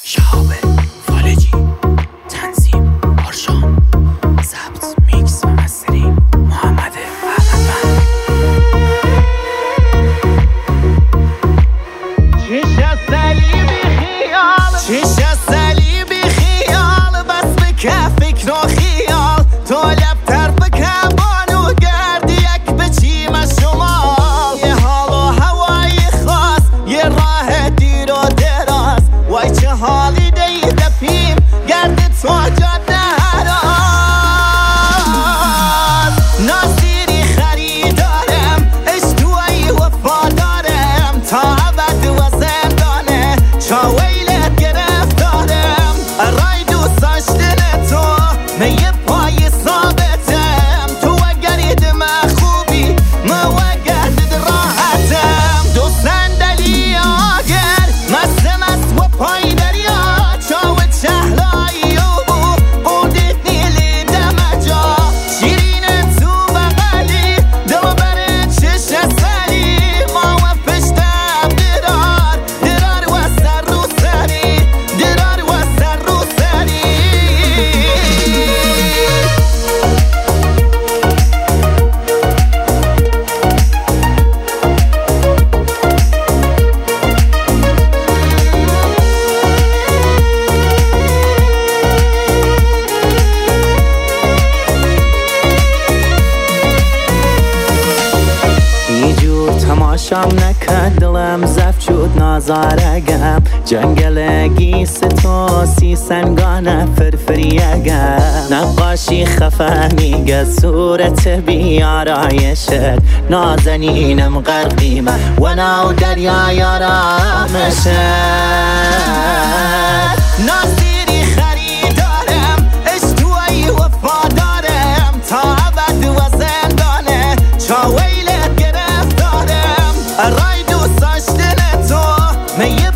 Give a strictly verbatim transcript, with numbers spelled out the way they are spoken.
شهاب فالجی، تنظیم آرشان، ضبط میکس و مسترینگ محمد احمدوند. چش از صلیبی خیال، چش از صلیبی خیال، بس بکه فکر و خیال، تو لب طرف کبان و گردی یک بچیم از شمال، یه حال و هوای خاص، یه راه دیر و دراز، وای چه حالی دیده پیم گرد تو جاده هراز. ناصیری خریدارم، اشتوی وفادارم، تا ابد و زندانه چاویلت گرفتارم. رای دوست داشتن تو میه پای ثابتم، تو اگرید من خوبی من وگرد راحتم. دو صندلی آگر مست مست و پای دریا، چاوت شهلایی و بو قودت نیلی دمجا، شیرین تو بغلی دو بره چش سری، ما و پشتم درار درار و سر رو سری، درار و سر رو سری. یه جور تماشام نکرد دلم زفت شد نازارگم، جنگل تو سی سنگانه فرفریگم، نقاشی خفه میگه صورت بیارایشت، نازنینم غرقیمه و ناو دریای آرامشت. ناصیری خریدارم، اشتوی وفادارم، تا ابد و زندانه چاویلت گرفتارم. رای دوست داشتن تو میه